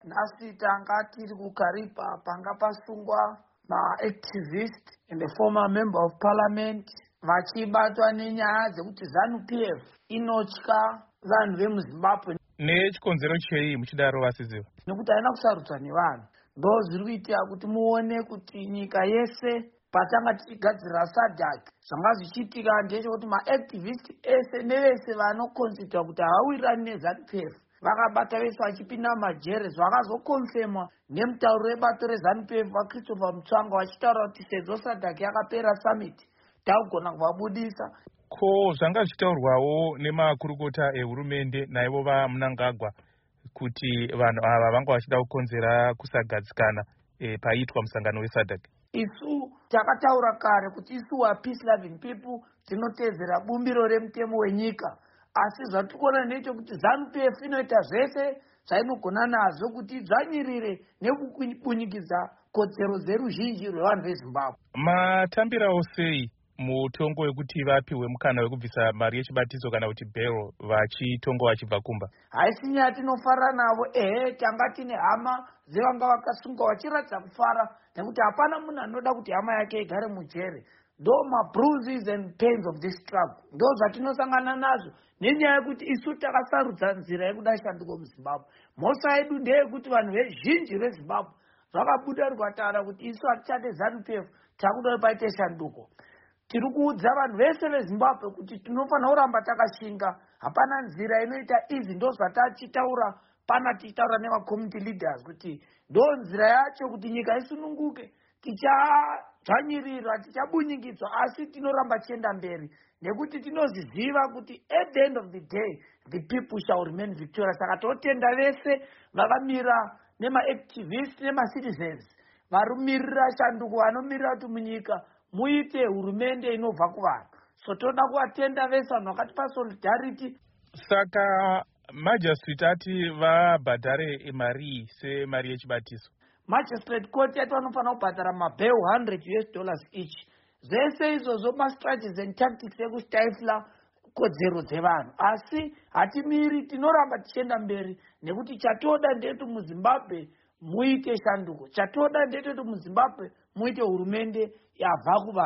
nhasi tanga tiri kukaripa panga pasungwa maactivist and the former member of parliament vachibatwa nenyaya dzekuti ZANU-PF inotya vanhu vemuzimbabwe. Nechikonzero chei muchidaro vasiziva? Nekuti haina kusarudzwa nevanhu. Ndo zviri kuitira kuti muone kuti nyika yese patanga tichigadzirira SADC zvanga zvichiitika ndechekuti maactivist ese nevese vanokonzerwa kuti havawirirani neZANU-PF vakabata vese vachipinda mumajere, zvakazokonfemwa nemutauriri webato reZANU-PF vaChristopher Mutsvanga vachitaura kuti sezvo SADC yakapera summit takugona kuvabudisa. Ko zvanga zvichitaurwawo nemakurukota ehurumende naivo vaMnangagwa kuti vanhu ava vanga vachida kukonzera kusagadzikana paitwa musangano weSADC. Isu takataura kare kuti isu peace loving people tinotedzera bumbiro remutemo wenyika, asi zvatikuona ndechekuti ZANU-PF inoita zvese zvainogona nazvo kuti idzvanyirire nekubunyikidza kodzero dzeruzhinji rwevanhu veZimbabwe. Matambirawo sei mutongo wekuti vapiwe mukana wekubvisa mari yechibatiso kana kuti bail vachitongo vachibva kumba? Haisi nyaya tinofara navo, tanga tine hama dzevanga vakasungwa vachiratidza kufara nekuti hapana munhu anoda kuti hama yake igare mujere. Ndo bruises and pains of this struggle ndo zvatinosangana nazvo, nenyaya yekuti isu takasarudza nzira yekuda shanduko muZimbabwe. Mhosa yedu ndeyekuti vanhu vezhinji veZimbabwe zvakabuda rwatara kuti isu hatichade ZANU-PF, takuda paite shanduko. Tiri kuudza vanhu vese veZimbabwe kuti tinofanira kuramba takashinga, hapana nzira inoita izi. Ndo zvatachitaura pana tichitaura nevacommunity leaders kuti ndo nzira yacho kuti nyika isununguke. Tichadzvanyirira, tichabunyikidzwa, asi tinoramba tichienda mberi nekuti tinozviziva kuti at the end of the day the people shall remain victorious. Saka totenda vese vakamira nemaactivists nemacitizens varumirira shanduko, vanomirira kuti munyika muite hurumende inobva kuvanhu. So toda kuvatenda vese vanhu vakatipa solidarity. Saka magistrate ati vabhadhare mari semari yechibatiso. Magistrate court yati vanofanira kubhadhara mabail $100 each. Zvese izvozvo mastrategies and tactics ekustifla kodzero dzevanhu, asi hatimiri, tinoramba tichienda mberi nekuti chatoda ndeti muZimbabwe muite shanduko, chatoda ndeti muZimbabwe muite hurumende yabva kuvanhu.